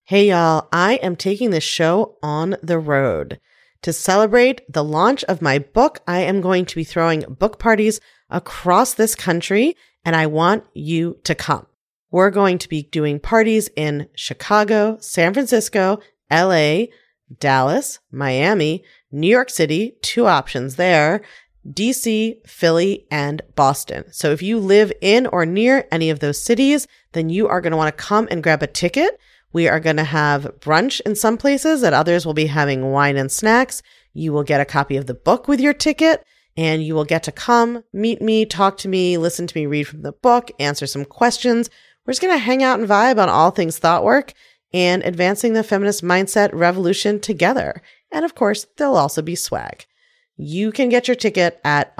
Hey y'all, I am taking this show on the road. To celebrate the launch of my book, I am going to be throwing book parties across this country, and I want you to come. We're going to be doing parties in Chicago, San Francisco, LA, Dallas, Miami, New York City, 2 options there, DC, Philly, and Boston. So if you live in or near any of those cities, then you are going to want to come and grab a ticket. We are going to have brunch in some places, at others we'll be having wine and snacks. You will get a copy of the book with your ticket, and you will get to come, meet me, talk to me, listen to me read from the book, answer some questions. We're just going to hang out and vibe on all things thought work and advancing the feminist mindset revolution together. And of course, there'll also be swag. You can get your ticket at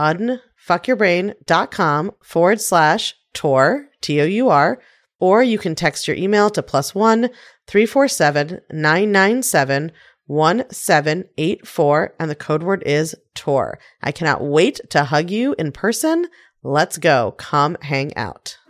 unfuckyourbrain.com/tour, T-O-U-R, or you can text your email to +1 347 997 1784, and the code word is TOUR. I cannot wait to hug you in person. Let's go. Come hang out.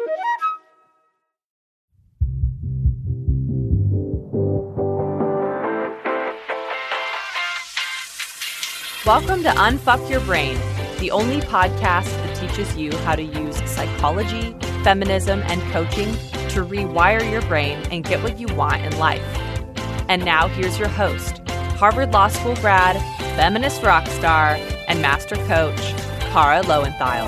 Welcome to Unfuck Your Brain, the only podcast that teaches you how to use psychology, feminism, and coaching to rewire your brain and get what you want in life. And now here's your host, Harvard Law School grad, feminist rock star, and master coach, Kara Loewentheil.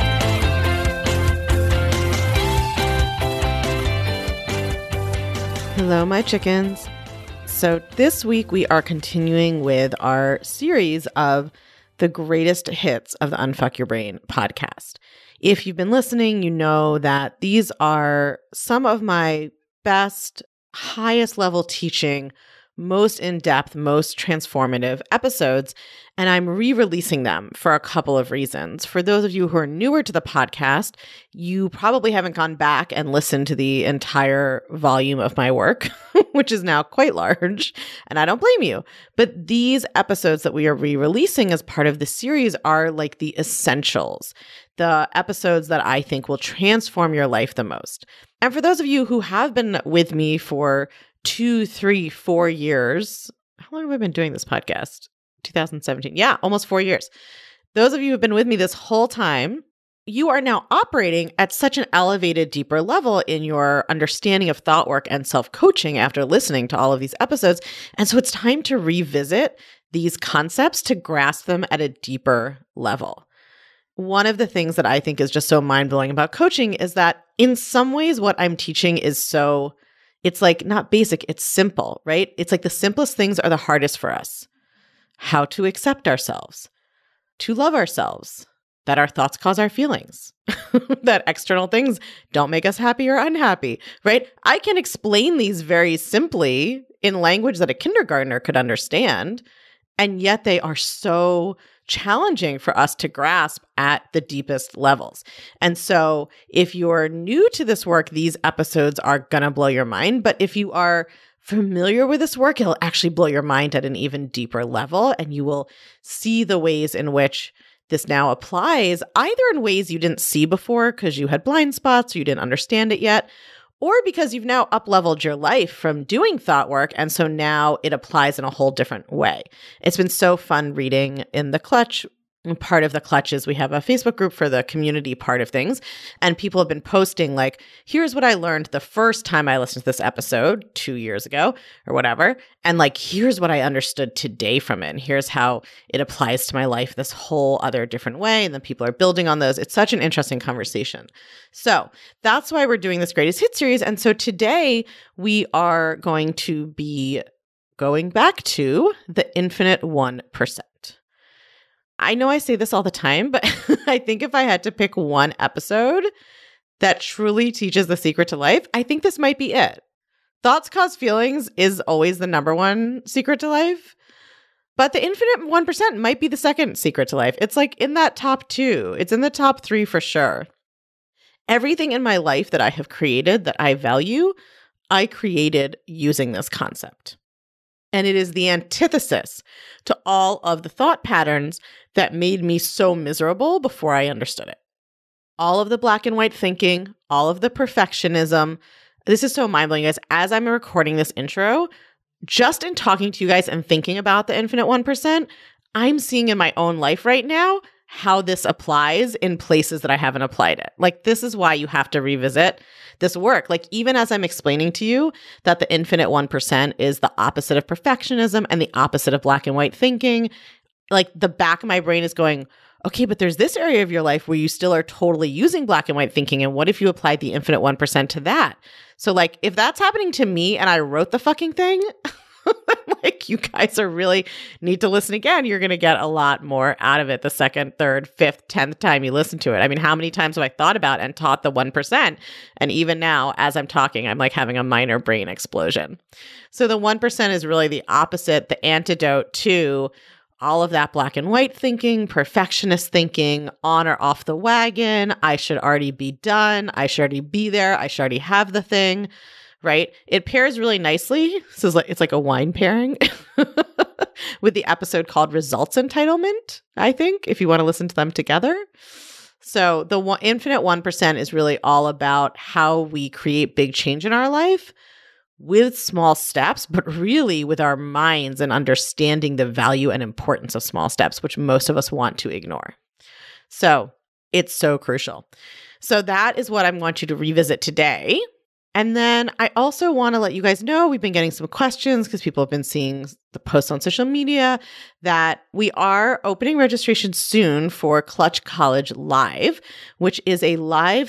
Hello, my chickens. So this week we are continuing with our series of the greatest hits of the Unfuck Your Brain podcast. If you've been listening, you know that these are some of my best, highest level teaching, most in-depth, most transformative episodes, and I'm re-releasing them for a couple of reasons. For those of you who are newer to the podcast, you probably haven't gone back and listened to the entire volume of my work, which is now quite large, and I don't blame you. But these episodes that we are re-releasing as part of the series are like the essentials, the episodes that I think will transform your life the most. And for those of you who have been with me for 2, 3, 4 years. How long have I been doing this podcast? 2017. Yeah, almost 4 years. Those of you who have been with me this whole time, you are now operating at such an elevated, deeper level in your understanding of thought work and self-coaching after listening to all of these episodes. And so it's time to revisit these concepts to grasp them at a deeper level. One of the things that I think is just so mind-blowing about coaching is that in some ways what I'm teaching is it's like not basic, it's simple, right? It's like the simplest things are the hardest for us. How to accept ourselves, to love ourselves, that our thoughts cause our feelings, that external things don't make us happy or unhappy, right? I can explain these very simply in language that a kindergartner could understand, and yet they are so challenging for us to grasp at the deepest levels. And so if you're new to this work, these episodes are going to blow your mind. But if you are familiar with this work, it'll actually blow your mind at an even deeper level. And you will see the ways in which this now applies, either in ways you didn't see before because you had blind spots or you didn't understand it yet, or because you've now up-leveled your life from doing thought work, and so now it applies in a whole different way. It's been so fun reading in The Clutch. Part of The Clutch is we have a Facebook group for the community part of things, and people have been posting like, here's what I learned the first time I listened to this episode 2 years ago or whatever, and like, here's what I understood today from it, and here's how it applies to my life this whole other different way, and then people are building on those. It's such an interesting conversation. So that's why we're doing this Greatest Hit series, and so today we are going to be going back to the infinite 1%. I know I say this all the time, but I think if I had to pick one episode that truly teaches the secret to life, I think this might be it. Thoughts cause feelings is always the number one secret to life, but the infinite 1% might be the second secret to life. It's like in that top 2. It's in the top 3 for sure. Everything in my life that I have created that I value, I created using this concept. And it is the antithesis to all of the thought patterns that made me so miserable before I understood it. All of the black and white thinking, all of the perfectionism, This is so mind-blowing, guys. As I'm recording this intro, just in talking to you guys and thinking about the infinite 1%, I'm seeing in my own life right now how this applies in places that I haven't applied it. Like, this is why you have to revisit this work. Like, even as I'm explaining to you that the infinite 1% is the opposite of perfectionism and the opposite of black and white thinking, like the back of my brain is going, okay, but there's this area of your life where you still are totally using black and white thinking. And what if you applied the infinite 1% to that? So like, if that's happening to me and I wrote the fucking thing, like, you guys are really need to listen again. You're going to get a lot more out of it the second, third, fifth, 10th time you listen to it. I mean, how many times have I thought about and taught the 1%? And even now, as I'm talking, I'm like having a minor brain explosion. So the 1% is really the opposite, the antidote to all of that black and white thinking, perfectionist thinking, on or off the wagon. I should already be done. I should already be there. I should already have the thing. Right? It pairs really nicely. So it's like a wine pairing with the episode called Results Entitlement, I think, if you want to listen to them together. So the infinite 1% is really all about how we create big change in our life with small steps, but really with our minds and understanding the value and importance of small steps, which most of us want to ignore. So it's so crucial. So that is what I want you to revisit today. And then I also want to let you guys know, we've been getting some questions because people have been seeing the posts on social media that we are opening registration soon for Clutch College Live, which is a live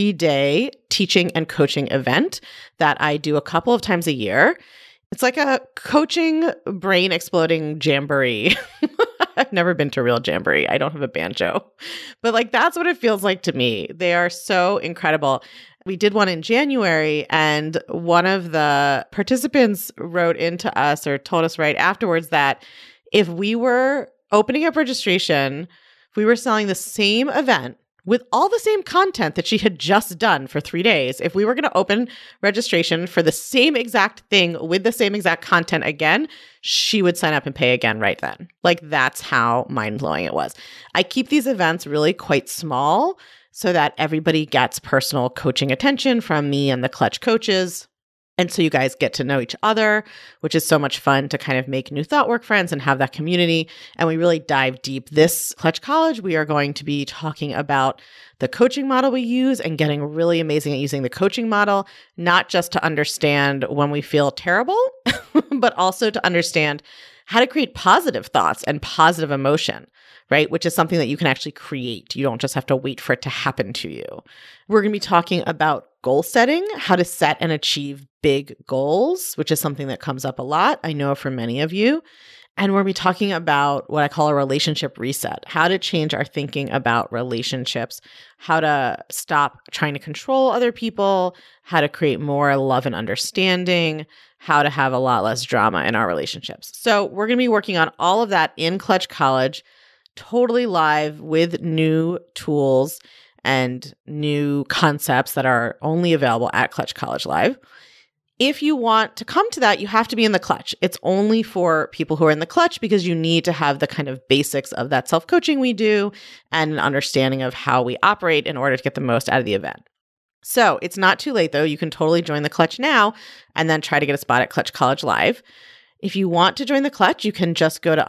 3-day teaching and coaching event that I do a couple of times a year. It's like a coaching, brain exploding jamboree. I've never been to a real jamboree. I don't have a banjo, but like that's what it feels like to me. They are so incredible. We did one in January, and one of the participants wrote into us or told us right afterwards that if we were opening up registration, if we were selling the same event with all the same content that she had just done for 3 days, if we were going to open registration for the same exact thing with the same exact content again, she would sign up and pay again right then. Like, that's how mind-blowing it was. I keep these events really quite small so that everybody gets personal coaching attention from me and the Clutch coaches. And so you guys get to know each other, which is so much fun to kind of make new thought work friends and have that community. And we really dive deep. This Clutch College, we are going to be talking about the coaching model we use and getting really amazing at using the coaching model, not just to understand when we feel terrible, but also to understand how to create positive thoughts and positive emotion, right? Which is something that you can actually create. You don't just have to wait for it to happen to you. We're going to be talking about goal setting, how to set and achieve big goals, which is something that comes up a lot, I know, for many of you. And we're going to be talking about what I call a relationship reset, how to change our thinking about relationships, how to stop trying to control other people, how to create more love and understanding, how to have a lot less drama in our relationships. So we're going to be working on all of that in Clutch College, totally live with new tools and new concepts that are only available at Clutch College Live. If you want to come to that, you have to be in the Clutch. It's only for people who are in the Clutch because you need to have the kind of basics of that self-coaching we do and an understanding of how we operate in order to get the most out of the event. So it's not too late, though. You can totally join the Clutch now and then try to get a spot at Clutch College Live. If you want to join the Clutch, you can just go to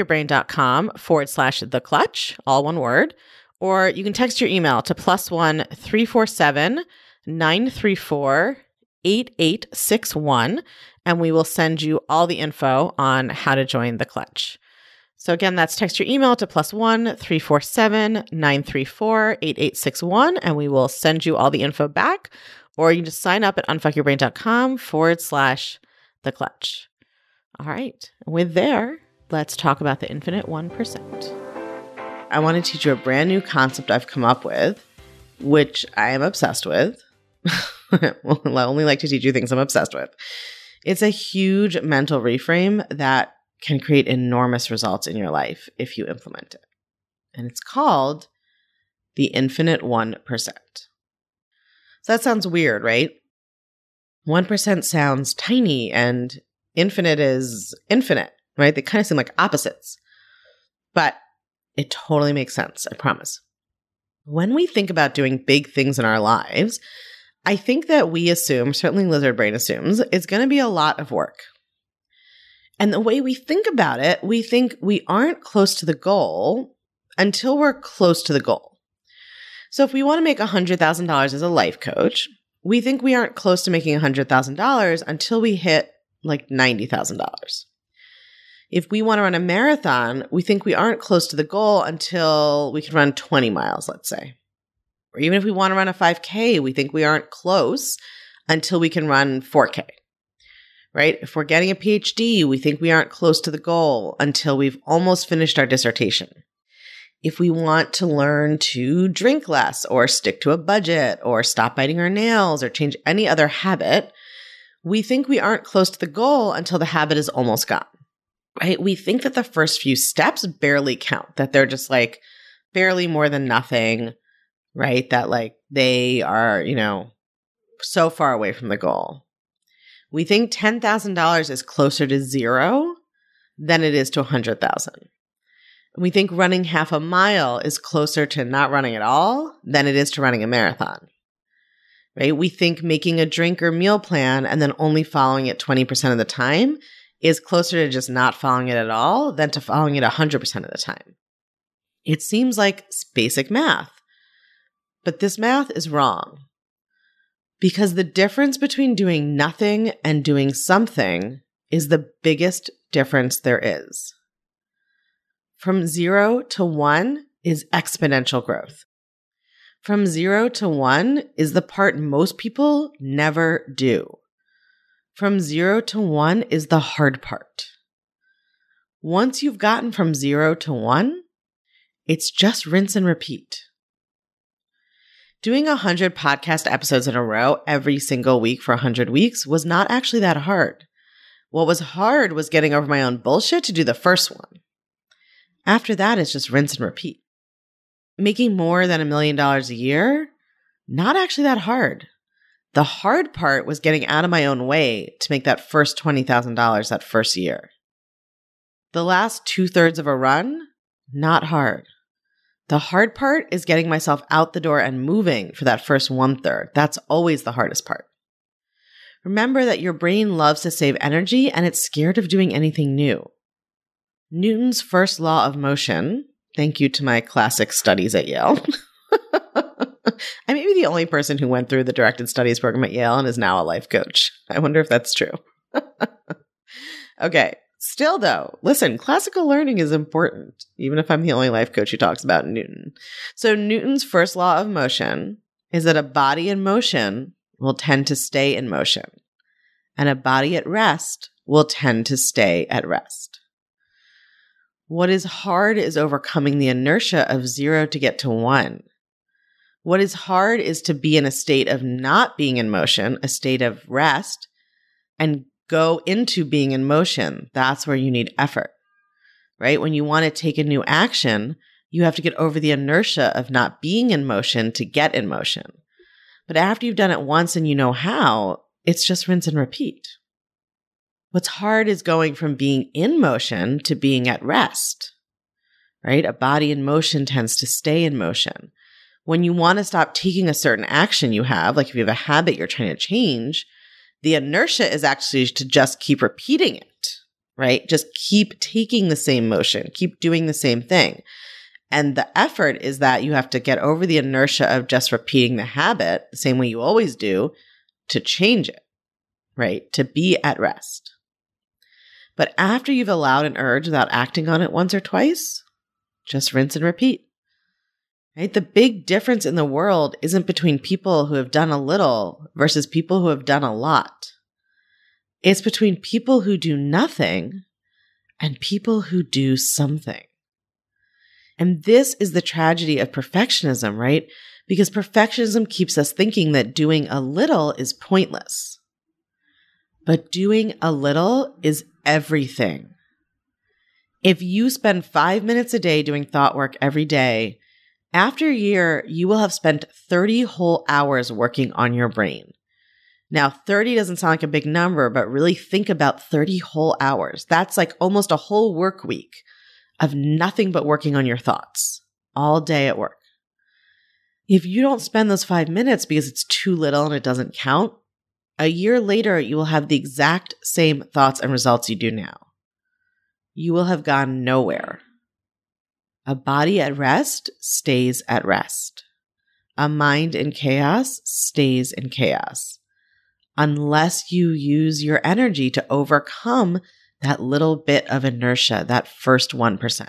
unfuckyourbrain.com/the Clutch, all one word, or you can text your email to +1 347 934 8861, and we will send you all the info on how to join the Clutch. So again, that's text your email to +1 347 934 8861, and we will send you all the info back, or you can just sign up at unfuckyourbrain.com/the Clutch. All right. With there, let's talk about the infinite 1%. I want to teach you a brand new concept I've come up with, which I am obsessed with. Well, I only like to teach you things I'm obsessed with. It's a huge mental reframe that can create enormous results in your life if you implement it. And it's called the infinite 1%. So that sounds weird, right? 1% sounds tiny and infinite is infinite, right? They kind of seem like opposites, but it totally makes sense, I promise. When we think about doing big things in our lives, I think that we assume, certainly Lizard Brain assumes, it's going to be a lot of work. And the way we think about it, we think we aren't close to the goal until we're close to the goal. So if we want to make $100,000 as a life coach, we think we aren't close to making $100,000 until we hit like $90,000. If we want to run a marathon, we think we aren't close to the goal until we can run 20 miles, let's say. Or even if we want to run a 5K, we think we aren't close until we can run 4K, right? If we're getting a PhD, we think we aren't close to the goal until we've almost finished our dissertation. If we want to learn to drink less or stick to a budget or stop biting our nails or change any other habit, we think we aren't close to the goal until the habit is almost gone, right? We think that the first few steps barely count, that they're just like barely more than nothing, right? That like they are, so far away from the goal. We think $10,000 is closer to zero than it is to 100,000. We think running half a mile is closer to not running at all than it is to running a marathon, right? We think making a drink or meal plan and then only following it 20% of the time is closer to just not following it at all than to following it 100% of the time. It seems like basic math, but this math is wrong because the difference between doing nothing and doing something is the biggest difference there is. From 0 to 1 is exponential growth. From 0 to 1 is the part most people never do. From 0 to 1 is the hard part. Once you've gotten from 0 to 1, it's just rinse and repeat. Doing 100 podcast episodes in a row every single week for 100 weeks was not actually that hard. What was hard was getting over my own bullshit to do the first one. After that, it's just rinse and repeat. Making more than $1 million a year, not actually that hard. The hard part was getting out of my own way to make that first $20,000 that first year. The last 2/3 of a run, not hard. The hard part is getting myself out the door and moving for that first 1/3. That's always the hardest part. Remember that your brain loves to save energy and it's scared of doing anything new. Newton's first law of motion, thank you to my classic studies at Yale. I may be the only person who went through the directed studies program at Yale and is now a life coach. I wonder if that's true. Okay. Still though, listen, classical learning is important, even if I'm the only life coach who talks about Newton. So Newton's first law of motion is that a body in motion will tend to stay in motion, and a body at rest will tend to stay at rest. What is hard is overcoming the inertia of 0 to get to 1. What is hard is to be in a state of not being in motion, a state of rest, and go into being in motion. That's where you need effort, right? When you want to take a new action, you have to get over the inertia of not being in motion to get in motion. But after you've done it once and you know how, it's just rinse and repeat. What's hard is going from being in motion to being at rest, right? A body in motion tends to stay in motion. When you want to stop taking a certain action you have, like if you have a habit you're trying to change, the inertia is actually to just keep repeating it, right? Just keep taking the same motion, keep doing the same thing. And the effort is that you have to get over the inertia of just repeating the habit the same way you always do to change it, right? To be at rest. But after you've allowed an urge without acting on it once or twice, just rinse and repeat. Right? The big difference in the world isn't between people who have done a little versus people who have done a lot. It's between people who do nothing and people who do something. And this is the tragedy of perfectionism, right? Because perfectionism keeps us thinking that doing a little is pointless. But doing a little is everything. If you spend 5 minutes a day doing thought work every day, after a year, you will have spent 30 whole hours working on your brain. Now, 30 doesn't sound like a big number, but really think about 30 whole hours. That's like almost a whole work week of nothing but working on your thoughts all day at work. If you don't spend those 5 minutes because it's too little and it doesn't count, a year later, you will have the exact same thoughts and results you do now. You will have gone nowhere. A body at rest stays at rest. A mind in chaos stays in chaos. Unless you use your energy to overcome that little bit of inertia, that first 1%.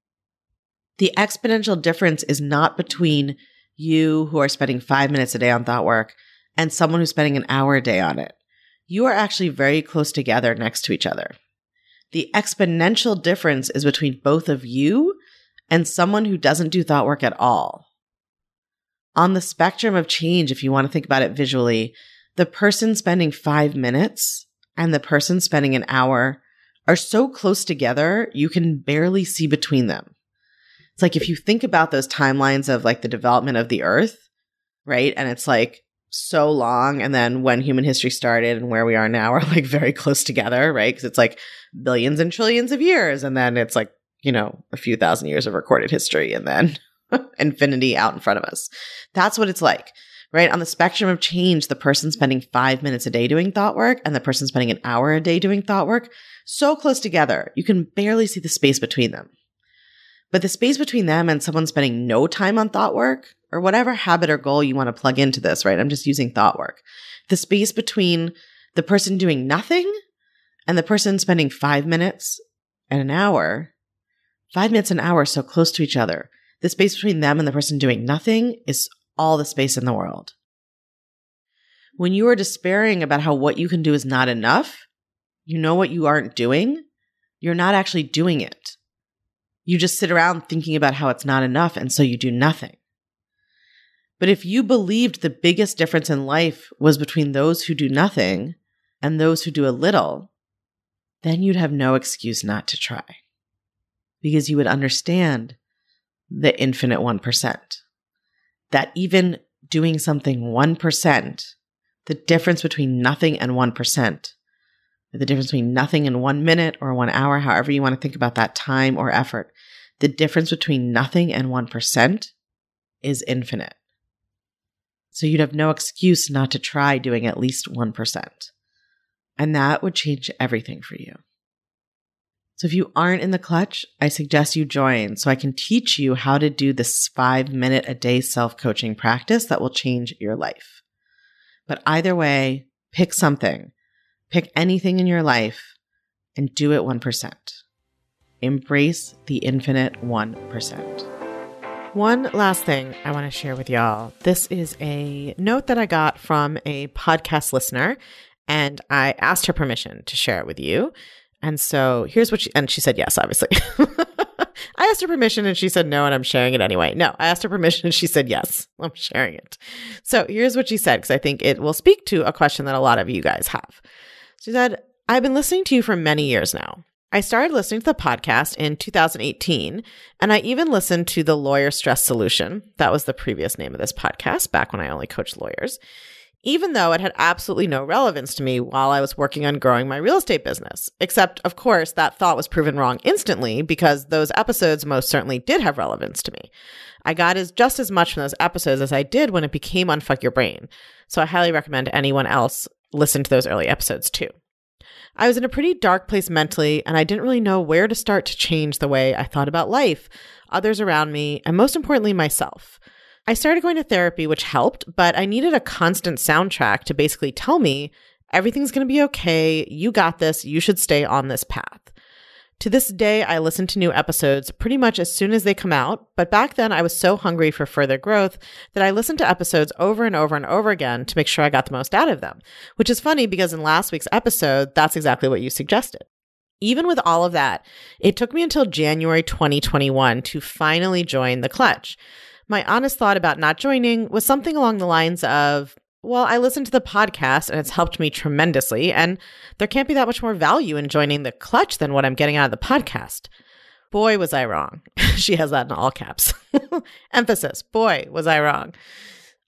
The exponential difference is not between you who are spending 5 minutes a day on thought work and someone who's spending an hour a day on it. You are actually very close together next to each other. The exponential difference is between both of you and someone who doesn't do thought work at all. On the spectrum of change, if you want to think about it visually, the person spending 5 minutes and the person spending an hour are so close together, you can barely see between them. It's like if you think about those timelines of like the development of the earth, right? And it's like so long. And then when human history started and where we are now are like very close together, right? Because it's like billions and trillions of years. And then it's like, a few thousand years of recorded history and then infinity out in front of us. That's what it's like, right? On the spectrum of change, the person spending 5 minutes a day doing thought work and the person spending an hour a day doing thought work, so close together, you can barely see the space between them. But the space between them and someone spending no time on thought work, or whatever habit or goal you want to plug into this, right? I'm just using thought work. The space between the person doing nothing and the person spending 5 minutes and an hour, 5 minutes an hour so close to each other. The space between them and the person doing nothing is all the space in the world. When you are despairing about how what you can do is not enough, you know what you aren't doing? You're not actually doing it. You just sit around thinking about how it's not enough, and so you do nothing. But if you believed the biggest difference in life was between those who do nothing and those who do a little, then you'd have no excuse not to try. Because you would understand the infinite 1%. That even doing something 1%, the difference between nothing and 1%, the difference between nothing and 1 minute or 1 hour, however you want to think about that time or effort, the difference between nothing and 1% is infinite. So you'd have no excuse not to try doing at least 1%. And that would change everything for you. So if you aren't in the clutch, I suggest you join so I can teach you how to do this 5 minute a day self-coaching practice that will change your life. But either way, pick something. Pick anything in your life and do it 1%. Embrace the infinite 1%. One last thing I want to share with y'all. This is a note that I got from a podcast listener, and I asked her permission to share it with you. And so here's what she said yes, obviously. I asked her permission and she said no, and I'm sharing it anyway. No, I asked her permission and she said yes, I'm sharing it. So here's what she said, because I think it will speak to a question that a lot of you guys have. She said, I've been listening to you for many years now. I started listening to the podcast in 2018, and I even listened to the Lawyer Stress Solution. That was the previous name of this podcast, back when I only coached lawyers, even though it had absolutely no relevance to me while I was working on growing my real estate business. Except, of course, that thought was proven wrong instantly because those episodes most certainly did have relevance to me. I got just as much from those episodes as I did when it became Unfuck Your Brain. So I highly recommend anyone else listen to those early episodes too. I was in a pretty dark place mentally, and I didn't really know where to start to change the way I thought about life, others around me, and most importantly, myself. I started going to therapy, which helped, but I needed a constant soundtrack to basically tell me everything's going to be okay, you got this, you should stay on this path. To this day, I listen to new episodes pretty much as soon as they come out, but back then I was so hungry for further growth that I listened to episodes over and over and over again to make sure I got the most out of them, which is funny because in last week's episode, that's exactly what you suggested. Even with all of that, it took me until January 2021 to finally join the clutch. My honest thought about not joining was something along the lines of, well, I listened to the podcast and it's helped me tremendously, and there can't be that much more value in joining the clutch than what I'm getting out of the podcast. Boy, was I wrong. She has that in all caps. Emphasis. Boy, was I wrong.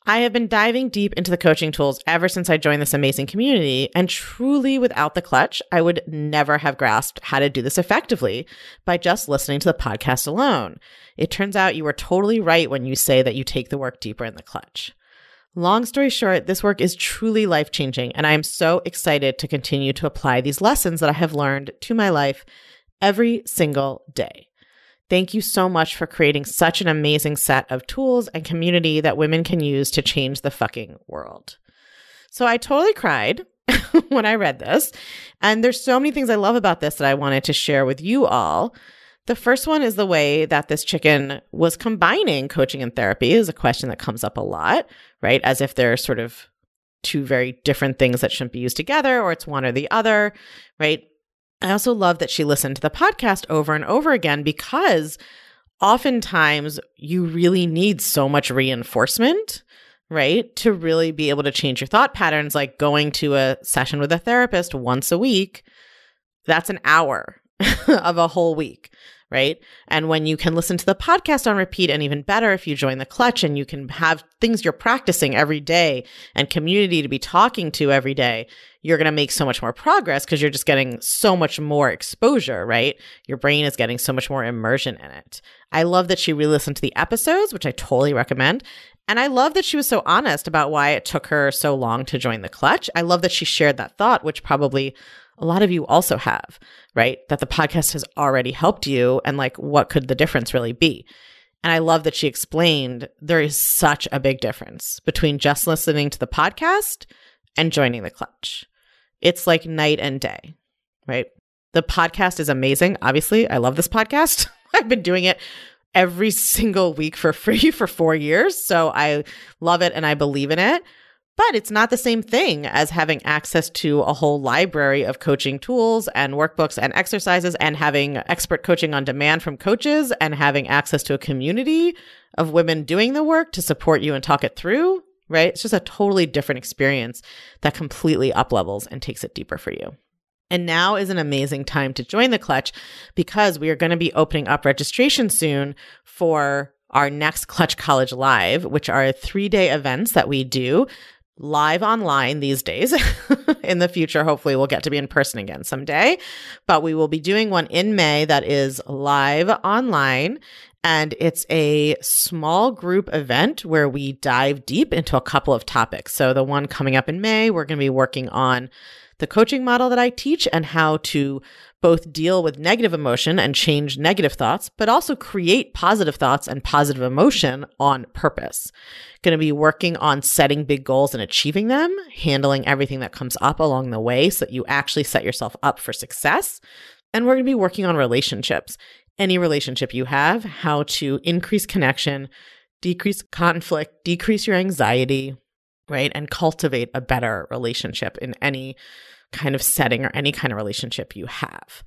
I have been diving deep into the coaching tools ever since I joined this amazing community, and truly without the clutch, I would never have grasped how to do this effectively by just listening to the podcast alone. It turns out you were totally right when you say that you take the work deeper in the clutch. Long story short, this work is truly life-changing, and I am so excited to continue to apply these lessons that I have learned to my life every single day. Thank you so much for creating such an amazing set of tools and community that women can use to change the fucking world. So I totally cried when I read this, and there's so many things I love about this that I wanted to share with you all. The first one is the way that this chicken was combining coaching and therapy is a question that comes up a lot, right? As if they're sort of two very different things that shouldn't be used together, or it's one or the other, right? I also love that she listened to the podcast over and over again, because oftentimes you really need so much reinforcement, right? To really be able to change your thought patterns, like going to a session with a therapist once a week. That's an hour of a whole week, right? And when you can listen to the podcast on repeat, and even better if you join the clutch and you can have things you're practicing every day and community to be talking to every day, you're going to make so much more progress because you're just getting so much more exposure, right? Your brain is getting so much more immersion in it. I love that she re-listened to the episodes, which I totally recommend. And I love that she was so honest about why it took her so long to join the clutch. I love that she shared that thought, which probably a lot of you also have, right? That the podcast has already helped you, and like, what could the difference really be? And I love that she explained there is such a big difference between just listening to the podcast and joining the clutch. It's like night and day, right? The podcast is amazing. Obviously, I love this podcast. I've been doing it every single week for free for 4 years. So I love it and I believe in it. But it's not the same thing as having access to a whole library of coaching tools and workbooks and exercises, and having expert coaching on demand from coaches, and having access to a community of women doing the work to support you and talk it through, right? It's just a totally different experience that completely up-levels and takes it deeper for you. And now is an amazing time to join the clutch, because we are going to be opening up registration soon for our next Clutch College Live, which are 3-day events that we do live online these days. In the future, hopefully we'll get to be in person again someday, but we will be doing one in May that is live online. And it's a small group event where we dive deep into a couple of topics. So the one coming up in May, we're going to be working on the coaching model that I teach and how to both deal with negative emotion and change negative thoughts, but also create positive thoughts and positive emotion on purpose. Going to be working on setting big goals and achieving them, handling everything that comes up along the way so that you actually set yourself up for success. And we're going to be working on relationships. Any relationship you have, how to increase connection, decrease conflict, decrease your anxiety, right? And cultivate a better relationship in any kind of setting or any kind of relationship you have.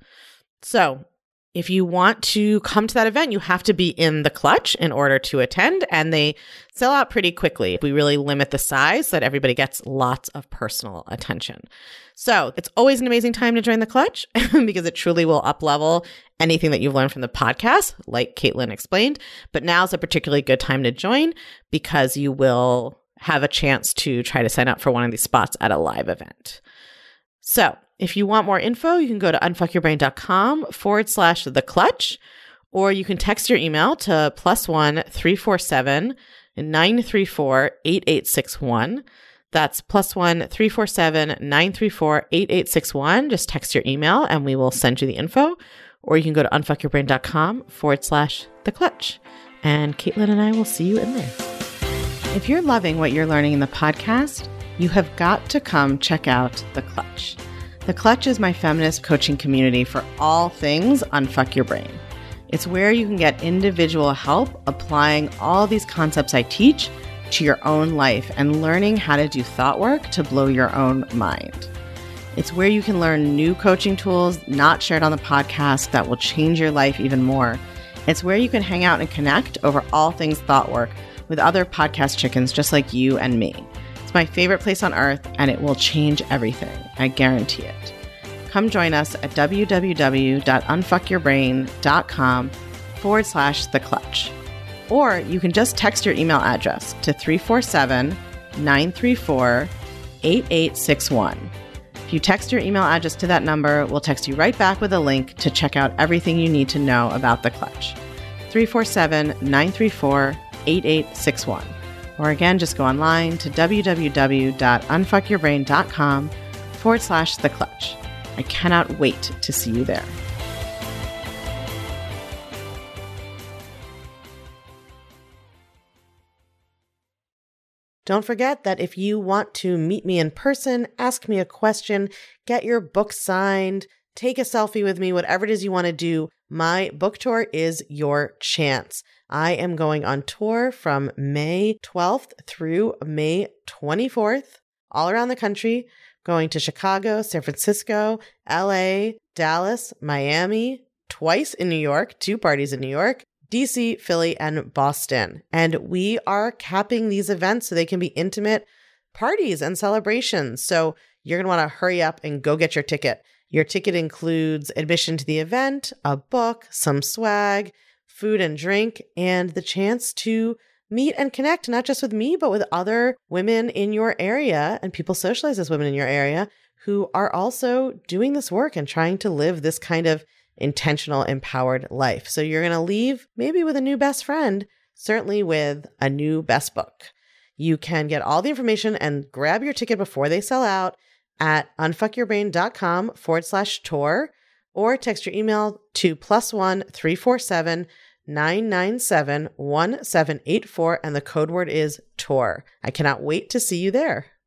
So if you want to come to that event, you have to be in the clutch in order to attend, and they sell out pretty quickly. We really limit the size so that everybody gets lots of personal attention. So it's always an amazing time to join the clutch because it truly will up-level anything that you've learned from the podcast, like Caitlin explained. But now's a particularly good time to join because you will have a chance to try to sign up for one of these spots at a live event. So if you want more info, you can go to unfuckyourbrain.com/the clutch, or you can text your email to +1 347 934 8861. That's +1 347 934 8861. Just text your email and we will send you the info. Or you can go to unfuckyourbrain.com/the clutch. And Caitlin and I will see you in there. If you're loving what you're learning in the podcast, you have got to come check out The Clutch. The Clutch is my feminist coaching community for all things Unfuck Your Brain. It's where you can get individual help applying all these concepts I teach to your own life and learning how to do thought work to blow your own mind. It's where you can learn new coaching tools not shared on the podcast that will change your life even more. It's where you can hang out and connect over all things thought work with other podcast chickens just like you and me. It's my favorite place on earth, and it will change everything. I guarantee it. Come join us at www.unfuckyourbrain.com/the clutch. Or you can just text your email address to 347-934-8861. If you text your email address to that number, we'll text you right back with a link to check out everything you need to know about the clutch. 347-934-8861. Or again, just go online to www.unfuckyourbrain.com/the clutch. I cannot wait to see you there. Don't forget that if you want to meet me in person, ask me a question, get your book signed, take a selfie with me, whatever it is you want to do, my book tour is your chance. I am going on tour from May 12th through May 24th, all around the country, going to Chicago, San Francisco, LA, Dallas, Miami, twice in New York, 2 parties in New York, DC, Philly, and Boston. And we are capping these events so they can be intimate parties and celebrations. So you're going to want to hurry up and go get your ticket. Your ticket includes admission to the event, a book, some swag, food and drink, and the chance to meet and connect, not just with me, but with other women in your area and people socialized as women in your area who are also doing this work and trying to live this kind of intentional, empowered life. So you're going to leave maybe with a new best friend, certainly with a new best book. You can get all the information and grab your ticket before they sell out at unfuckyourbrain.com/tour, or text your email to +1 347 997 1784, and the code word is tour. I cannot wait to see you there.